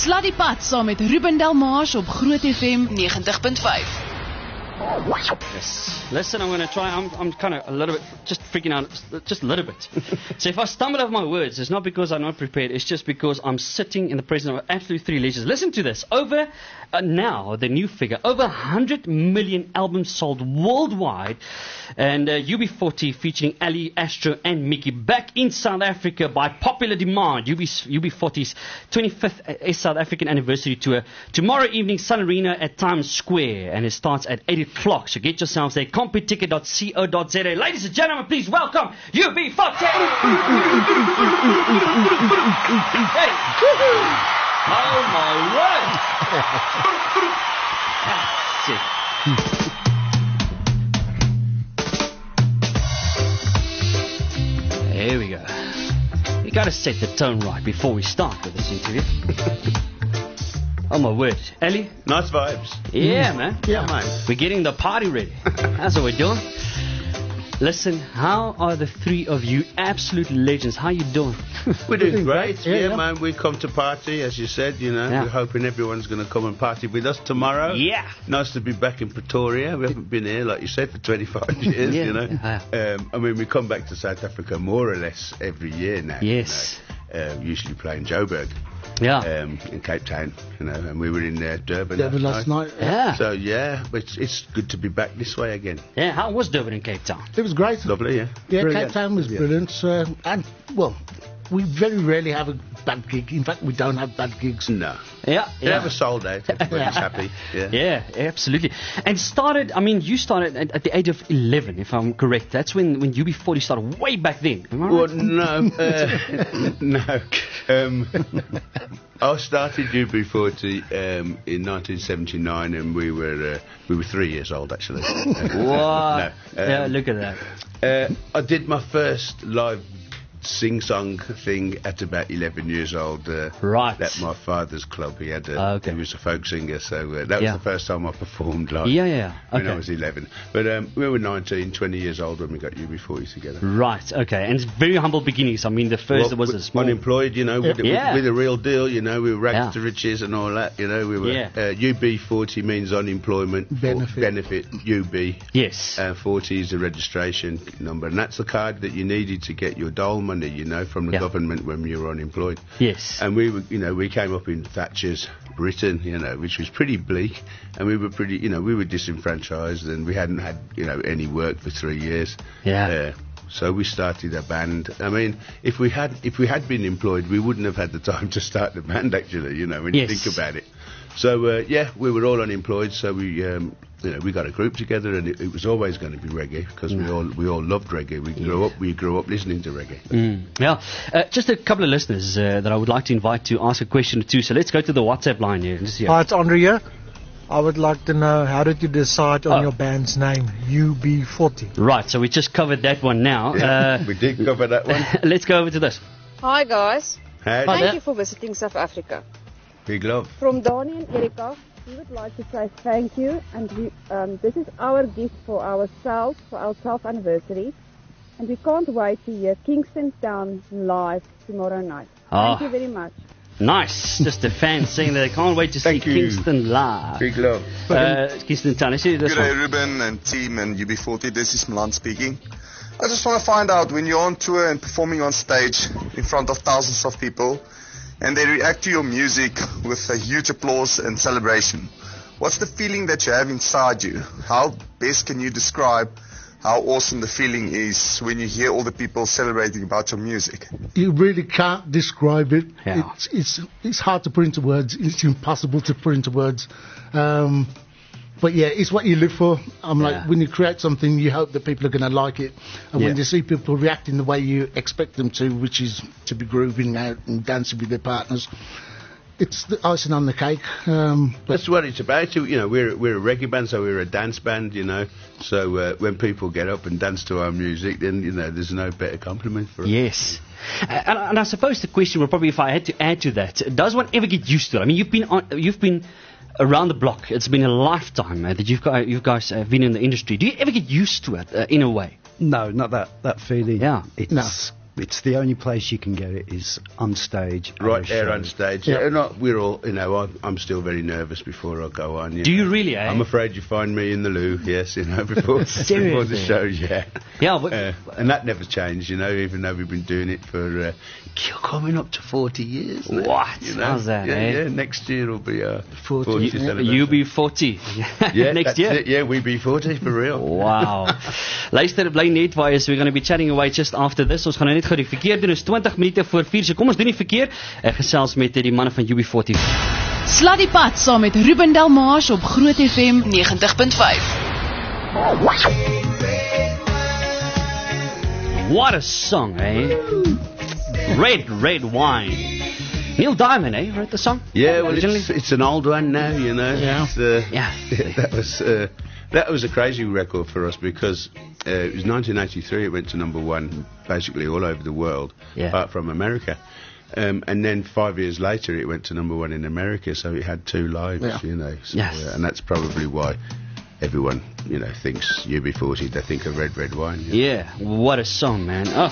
Sluddy Pad saam met Ruben Delmars op Groot FM 90.5. Yes. Listen, I'm going to try. I'm kind of a little bit, just freaking out, just a little bit. So if I stumble over my words, it's not because I'm not prepared. It's just because I'm sitting in the presence of absolute three legends. Listen to this. Over now, the new figure, over 100 million albums sold worldwide. And UB40 featuring Ali, Astro and Mickey back in South Africa by popular demand. UB40's 25th South African anniversary tour. Tomorrow evening, Sun Arena at Times Square. And it starts at 8 o'clock. So get yourselves there. Competicket.co.za. Ladies and gentlemen, please welcome UB40. Hey. Oh my word. That's it. Here we go. We got to set the tone right before we start with this interview. Oh my word. Ellie? Nice vibes. Yeah, man. Yeah, man. We're getting the party ready. That's what we're doing. Listen, how are the three of you absolute legends? How you doing? We're doing great. Yeah, man. We come to party, as you said, you know. Yeah. We're hoping everyone's going to come and party with us tomorrow. Yeah. Nice to be back in Pretoria. We haven't been here, like you said, for 25 years, Yeah. you know. I mean, we come back to South Africa more or less every year now. Yes. You know. Usually playing Joburg. Yeah. In Cape Town, you know, and we were in Durban last night. Yeah. So, yeah, but it's good to be back this way again. Yeah, how was Durban in Cape Town? It was great. Lovely, yeah. Yeah, Brilliant. Cape Town was brilliant. And, well, we very rarely have a bad gig. In fact, we don't have bad gigs. No. Yeah. It never sold out. Everybody's happy. Yeah. Yeah, absolutely. And you started at the age of 11, if I'm correct. That's when UB40 started way back then. Am I right? Well, no. I started UB40 in 1979, and we were 3 years old actually. Wow. Yeah, look at that. I did my first live sing-song thing at about 11 years old. Right. At my father's club. He had. Okay. He was a folk singer, so that was the first time I performed live. Yeah. When I Okay. was 11. But we were 19, 20 years old when we got UB40 together. Right. Okay. And it's very humble beginnings. I mean, the first was a small. Unemployed, you know, with a real deal, you know, we were rags to riches and all that, you know, we were. UB40 means unemployment benefit UB. Yes. 40 is the registration number, and that's the card that you needed to get your dole money, you know, from the government when you were unemployed. Yes. And we were, you know, we came up in Thatcher's Britain, you know, which was pretty bleak, and we were pretty, you know, we were disenfranchised, and we hadn't had, you know, any work for 3 years. Yeah. So we started a band. I mean, if we had been employed, we wouldn't have had the time to start the band, actually, you know, when you think about it. So, we were all unemployed, so we, you know, we got a group together, and it was always going to be reggae, because we all loved reggae. We grew up listening to reggae. Just a couple of listeners that I would like to invite to ask a question or two. So let's go to the WhatsApp line here. Hi, it's Andre here. I would like to know, how did you decide on your band's name, UB40? Right, so we just covered that one now. Yeah, we did cover that one. Let's go over to this. Hi guys, Hi. thank you for visiting South Africa. Big love. From Donnie and Erika, we would like to say thank you, and this is our gift for ourselves, for our 12th anniversary, and we can't wait to hear Kingston Town live tomorrow night. Thank you very much. Nice. Just the fans saying that they can't wait to see Kingston live. Big love. Kingston Town. Let's see this Good day, one. Ruben and team and UB40. This is Milan speaking. I just want to find out, when you're on tour and performing on stage in front of thousands of people, and they react to your music with a huge applause and celebration, what's the feeling that you have inside you? How best can you describe how awesome the feeling is when you hear all the people celebrating about your music? You really can't describe it. Yeah. It's hard to put into words. It's impossible to put into words. But yeah, it's what you live for. Like, when you create something, you hope that people are going to like it. And when you see people reacting the way you expect them to, which is to be grooving out and dancing with their partners, it's the icing on the cake. That's what it's about. You know, we're a reggae band, so we're a dance band, you know. So when people get up and dance to our music, then, you know, there's no better compliment for it. Yes. And I suppose the question would probably, if I had to add to that, does one ever get used to it? I mean, you've been around the block. It's been a lifetime that you guys have been in the industry. Do you ever get used to it in a way? No, not that feeling. Yeah. It's It's the only place you can get it is on stage. Right there on stage. Yeah. We're all, I'm still very nervous before I go on. Do you really, eh? I'm afraid you find me in the loo, yes, before the shows, yeah. Yeah, but... and that never changed, even though we've been doing it for coming up to 40 years now. What? How's that, Yeah, next year will be 40 celebration. You be 40. Next year? It, yeah, we be 40, for real. Wow. Luister, bly net waar is. We're going to be chatting away just after this. Ons gaan nou net gou die verkeer doen. Is 20 minute voor 4. So kom ons doen die verkeer. Ek gesels met die manne van UB40. Slat die pad saam met Ruben Delmars op Groot FM 90.5. What a song, eh? Red, Red Wine. Neil Diamond, eh? Wrote the song? Yeah, well, it's an old one now, Yeah. That was a crazy record for us because it was 1983. It went to number 1 basically all over the world, apart from America. And then 5 years later, it went to number 1 in America. So it had 2 lives, So, and that's probably why everyone, thinks UB40. They think of Red, Red Wine. Yeah, what a song, man. Oh.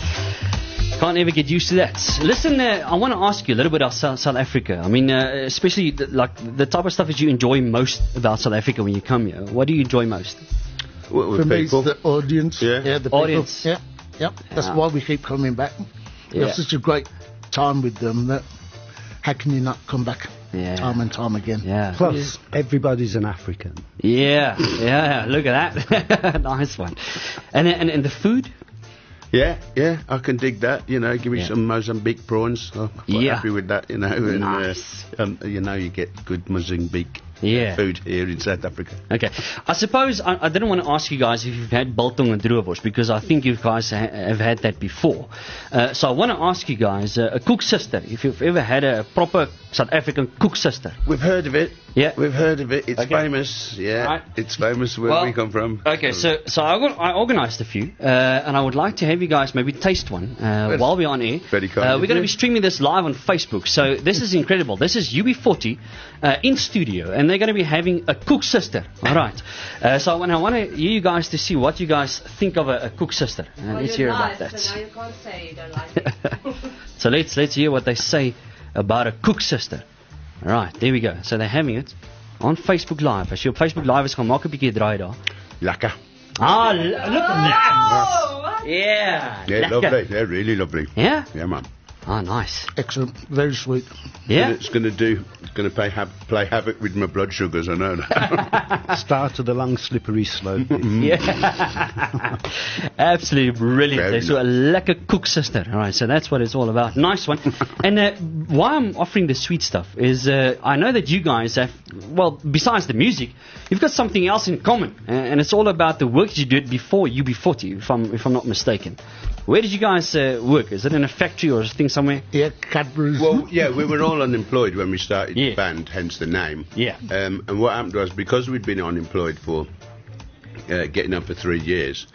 Can't ever get used to that. Listen, I want to ask you a little bit about South Africa. I mean, especially the type of stuff that you enjoy most about South Africa when you come here. What do you enjoy most? For me, it's the audience. Yeah, the audience. People. Yeah. That's why we keep coming back. We have such a great time with them that how can you not come back time and time again? Yeah. Plus, everybody's an African. Yeah. Look at that. Nice one. And the food? Yeah, I can dig that. Give me some Mozambique prawns. I'm quite happy with that. Nice. You get good Mozambique food here in South Africa. Okay, I suppose I didn't want to ask you guys if you've had biltong and droewors because I think you guys have had that before. So I want to ask you guys a cook sister. If you've ever had a proper South African cook sister. We've heard of it. Yeah, we've heard of it. It's famous. Yeah, right. It's famous where we come from. Okay, so I organised a few, and I would like to have you guys maybe taste one while we're on air. Very kind. We're going to be streaming this live on Facebook, so this is incredible. This is UB40 in studio, and they're going to be having a cook sister. All right. So I want to hear you guys to see what you guys think of a cook sister. Let's hear about that. So now you can't say you don't like it. So let's hear what they say about a cook sister. All right, there we go. So they're having it on Facebook Live. As jy op Facebook Live is, gaan maak 'n bietjie draai daar. Lekker. Ah, look at that. Yeah, lovely. Yeah, really lovely. Yeah? Yeah, man. Ah, nice. Excellent. Very sweet. Yeah. It's going to play havoc with my blood sugars, I know that. Start of the long, slippery slope. Yeah. Absolutely brilliant. So a lekker cook sister. All right, so that's what it's all about. Nice one. And why I'm offering the sweet stuff is I know that you guys have, well, besides the music, you've got something else in common. And it's all about the work you did before UB40, if I'm not mistaken. Where did you guys work? Is it in a factory or something somewhere? Yeah, Cadbury's. Well, yeah, we were all unemployed when we started the band, hence the name. Yeah. And what happened was, because we'd been unemployed for getting up for 3 years,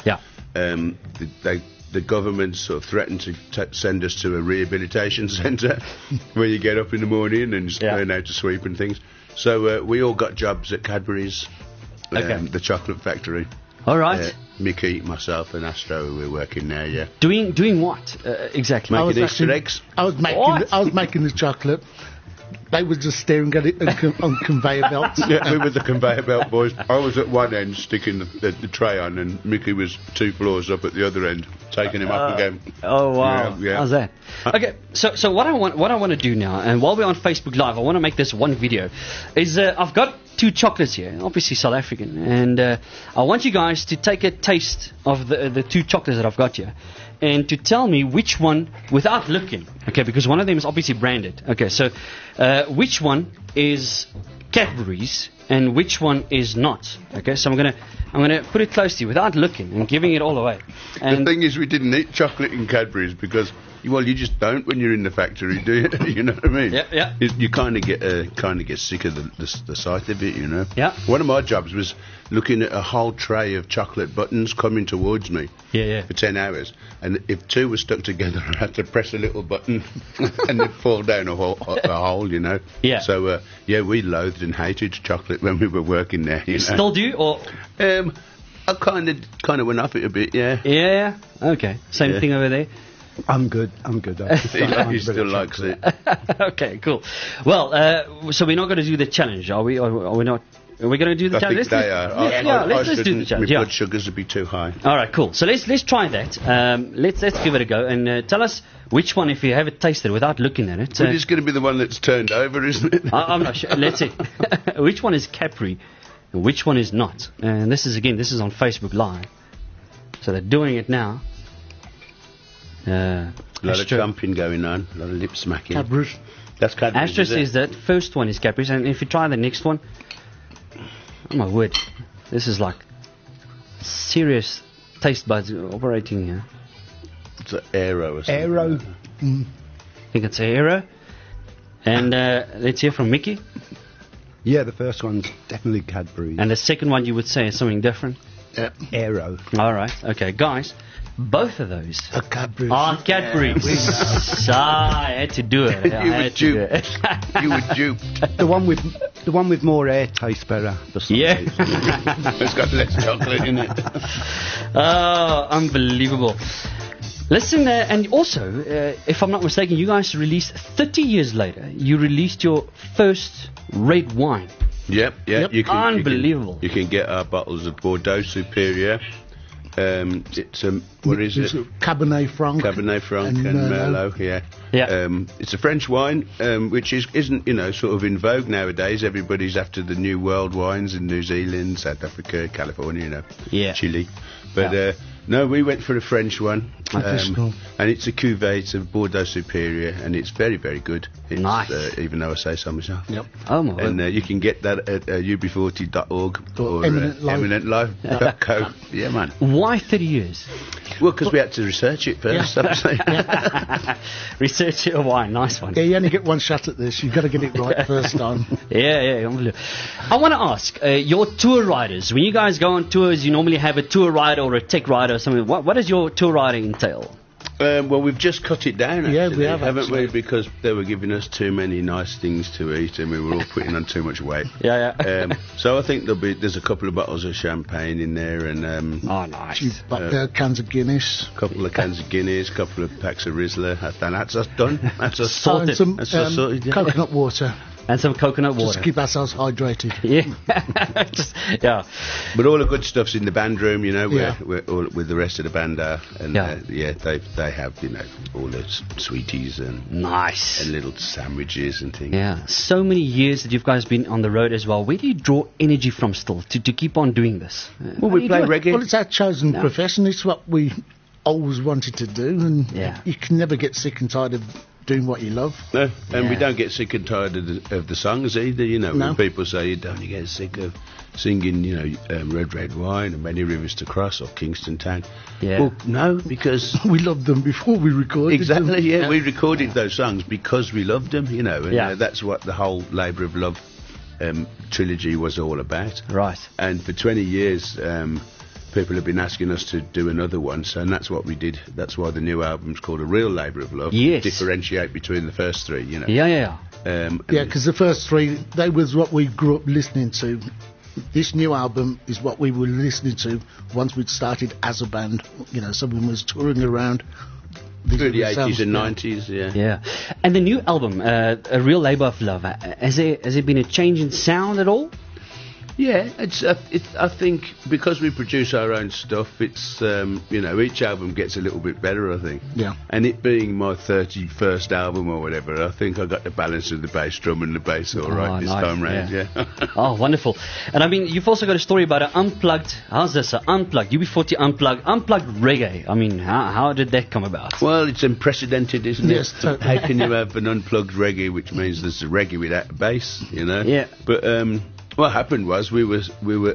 the government sort of threatened to send us to a rehabilitation centre where you get up in the morning and just learn how to sweep and things. So we all got jobs at Cadbury's, the chocolate factory. All right. Mickey, myself, and Astro were working there. Yeah. Doing what exactly? Making Easter eggs. I was making the chocolate. They were just staring at it on conveyor belts. Yeah, we were the conveyor belt boys. I was at one end sticking the tray on, and Mickey was 2 floors up at the other end, taking him up again. Oh wow! Yeah. How's that? Okay, so what I want to do now, and while we're on Facebook Live, I want to make this one video. Is I've got 2 chocolates here, obviously South African, and I want you guys to take a taste of the 2 chocolates that I've got here, and to tell me which one, without looking, okay, because one of them is obviously branded. Okay, so which one is Cadbury's and which one is not? Okay, so I'm gonna put it close to you without looking and giving it all away. And the thing is, we didn't eat chocolate in Cadbury's because, well, you just don't when you're in the factory, do you? You know what I mean? Yeah. You kind of get sick of the sight of it, you know. Yeah. One of my jobs was looking at a whole tray of chocolate buttons coming towards me. Yeah. For 10 hours, and if 2 were stuck together, I had to press a little button, and they'd fall down a hole, you know. Yeah. So we loathed and hated chocolate when we were working there. You know? Still do, or? I kind of went off it a bit, yeah. Yeah. Okay. Same thing over there. I'm good. He still likes it. Okay, cool. Well, so we're not going to do the challenge, are we? Or are we not? Are we going to do the challenge? Think they are. Let's do the challenge. My blood sugars would be too high. All right, cool. So let's try that. Let's give it a go and tell us which one, if you haven't tasted without looking at it. But it's going to be the one that's turned over, isn't it? I'm not sure. Let's see. Which one is Capri and which one is not? And this is on Facebook Live. So they're doing it now. A lot of chomping going on, a lot of lip smacking. Cadbury's. That's Cadbury's. Astra says that first one is Capri's, and if you try the next one, oh my word, this is like serious taste buds operating here. It's an Aero or something. Aero. I think it's Aero. And let's hear from Mickey. Yeah, the first one's definitely Cadbury. And the second one you would say is something different? Aero. All right, okay, guys. Both of those are Cadbury's. I had to do it. You were duped. The one with more air tastes better. Yeah. It's got less chocolate in it. Oh, unbelievable. Listen, and also, if I'm not mistaken, you guys released 30 years later. You released your first red wine. Yep. You can, unbelievable. You can get our bottles of Bordeaux Superior. It's what is it? Cabernet Franc. Cabernet Franc and Merlot. Yeah. It's a French wine, which isn't sort of in vogue nowadays. Everybody's after the new world wines in New Zealand, South Africa, California, Chile. But no, we went for a French one. And it's a cuvée. It's a Bordeaux Superior, and it's very, very good. It's, nice. Even though I say so myself. Yep. Oh my. And you can get that at ub40.org or eminentlife.co. Yeah, man. Why 30 years? Well, because we had to research it first. Research your wine. Nice one. Yeah, you only get one shot at this. You've got to get it right first time. Yeah, unbelievable. I want to ask, your tour riders, when you guys go on tours, you normally have a tour rider or a tech rider or something. What does your tour rider entail? Well, we've just cut it down, actually, yeah, we have, haven't we? Because they were giving us too many nice things to eat and we were all putting on too much weight. So I think there's a couple of bottles of champagne in there and... oh, nice. Cans of Guinness. A couple of cans of Guinness, a couple of packs of Riesler. That's us done. That's us sorted. And some sorted, yeah. coconut water. And some coconut water. Just to keep ourselves hydrated. Yeah. But all the good stuff's in the band room, we're all, with the rest of the band are. And they have, all the sweeties and nice and little sandwiches and things. Yeah. So many years that you guys been on the road as well. Where do you draw energy from still to keep on doing this? Well, we play reggae. Well, it's our chosen profession. It's what we always wanted to do, and you can never get sick and tired of doing what you love. No, and we don't get sick and tired of the songs either. When people say you don't get sick of singing, Red Red Wine and Many Rivers to Cross or Kingston Town. Yeah. Well, no, because we loved them before we recorded them. Exactly. Yeah, we recorded those songs because we loved them. And that's what the whole Labour of Love trilogy was all about. Right. And for 20 years. People have been asking us to do another one, and that's what we did. That's why the new album's called A Real Labour of Love. Yes. Differentiate between the first three, Yeah. Because the first three, they was what we grew up listening to. This new album is what we were listening to once we'd started as a band. Someone was touring around. Through the 80s and 90s, Yeah. And the new album, A Real Labour of Love, has there been a change in sound at all? Yeah, I think because we produce our own stuff, it's each album gets a little bit better. I think. Yeah. And it being my 31st album or whatever, I think I got the balance of the bass drum and the bass all right this time round. Yeah. Oh, wonderful! And I mean, you've also got a story about an unplugged. How's this? Unplugged UB40 unplugged reggae. I mean, how did that come about? Well, it's unprecedented, isn't it? Yes. How can you have an unplugged reggae, which means there's a reggae without a bass? Yeah. But what happened was we were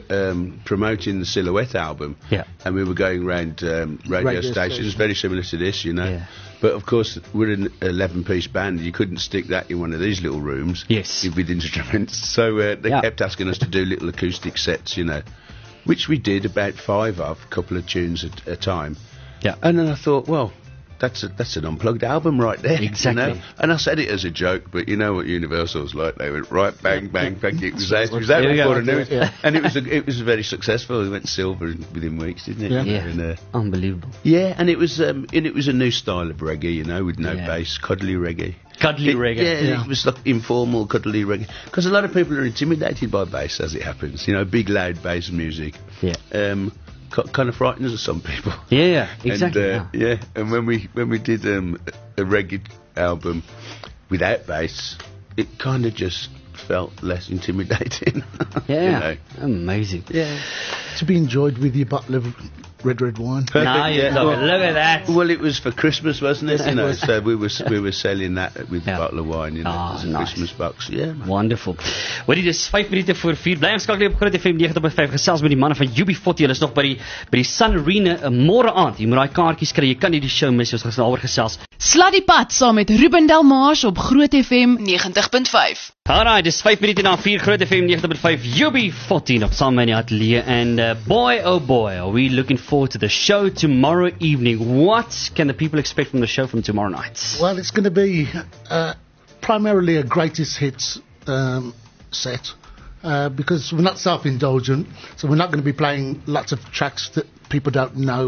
promoting the Silhouette album, and we were going around radio stations, very similar to this, Yeah. But of course, we're an 11-piece band. You couldn't stick that in one of these little rooms, with instruments. So they kept asking us to do little acoustic sets, which we did about 5 of, a couple of tunes at a time. Yeah. And then I thought, well, that's an unplugged album right there. Exactly. You know? And I said it as a joke, but you know what Universal's like. They went right, bang, bang, bang. It was out before I knew it. Yeah. And it was very successful. It went silver within weeks, didn't it? Yeah. And, unbelievable. Yeah, and it was a new style of reggae, you know, with no bass, cuddly reggae. Reggae. Yeah, it was like informal, cuddly reggae. Because a lot of people are intimidated by bass, as it happens. You know, big, loud bass music. Yeah. Kind of frightens some people. Yeah, exactly. And, and when we did a reggae album without bass, it kind of just felt less intimidating. Yeah, you know? Amazing. Yeah, to be enjoyed with your bottle of red wine. Look at that. Well, it was for Christmas, wasn't it? You know, so we were selling that with a bottle of wine, you know, as a Christmas box. Yeah, man. Wonderful. Wat dit is 5 minute voor 4. Bly omskakel op Groot FM 90.5 gesels met die manne van UB40. Hulle is nog by die Sun Arena môre aand. Jy moet daai kaartjies kry. Jy kan nie die show mis. Ons gaan daaroor gesels. Sluddy Pad saam met Ruben Delmars op Groot FM 90.5. Alright, dis 5 minute na 4 Groot FM 90.5 UB40 op saam met die ateljee and boy oh boy are we looking forward to the show tomorrow evening. What can the people expect from the show from tomorrow night? Well, it's going to be primarily a greatest hits set because we're not self-indulgent, so we're not going to be playing lots of tracks that people don't know,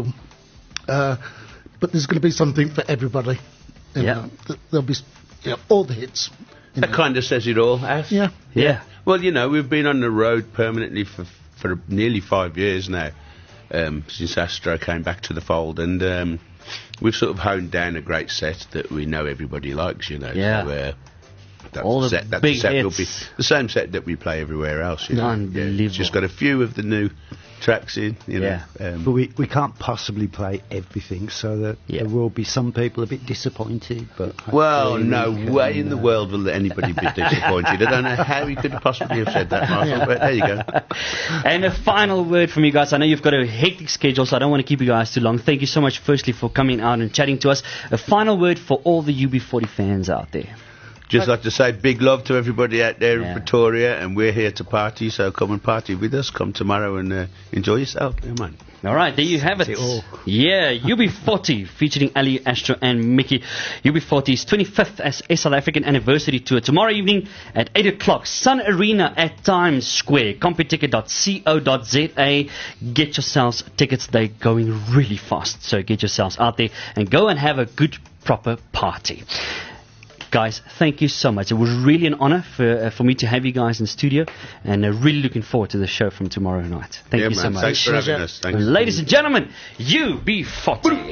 but there's going to be something for everybody. You know, there'll be all the hits. That kind of says it all, Ash. Yeah. Well, you know, we've been on the road permanently for nearly 5 years now, since Astro came back to the fold, and we've sort of honed down a great set that we know everybody likes, you know. Yeah. So, all the set big hits. Will be the same set that we play everywhere else. You know? Unbelievable. It's just got a few of the new tracks in, you know. But we can't possibly play everything, so that there will be some people a bit disappointed. But well, no way in the world will anybody be disappointed. I don't know how he could possibly have said that, Michael, but there you go. And a final word from you guys. I know you've got a hectic schedule, so I don't want to keep you guys too long. Thank you so much, firstly, for coming out and chatting to us. A final word for all the UB40 fans out there. Just like to say big love to everybody out there in Pretoria, and we're here to party, so come and party with us. Come tomorrow and enjoy yourself. Yeah, man. All right, there you have it. Yeah, UB40 featuring Ali, Astro and Mickey. UB40's 25th as a South African anniversary tour. Tomorrow evening at 8 o'clock, Sun Arena at Times Square. Computicket.co.za. Get yourselves tickets. They're going really fast, so get yourselves out there and go and have a good, proper party. Guys, thank you so much. It was really an honor for me to have you guys in the studio, and really looking forward to the show from tomorrow night. Thank you so much. Thanks for having us. Thanks. Ladies and gentlemen, UB40.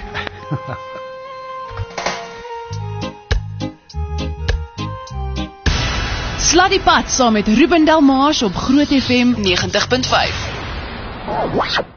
Sluddy Pad saam met Ruben Delmars op Groot FM 90.5.